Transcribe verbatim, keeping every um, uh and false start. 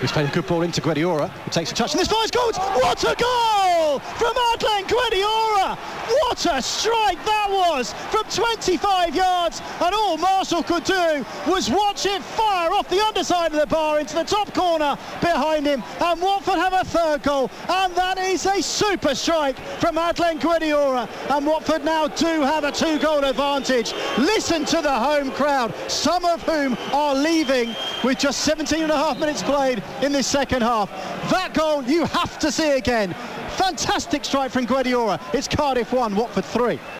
He's played a good ball into Guediora, who takes a touch, and this fire's goals! What a goal from Adlen Guediora! What a strike that was from twenty-five yards, and all Marshall could do was watch it fire off the underside of the bar into the top corner behind him, and Watford have a third goal, and that is a super strike from Adlen Guediora, and Watford now do have a two-goal advantage. Listen to the home crowd, some of whom are leaving with just seventeen and a half minutes played in this second half. That goal you have to see again. Fantastic strike from Guediora. It's Cardiff one, Watford three.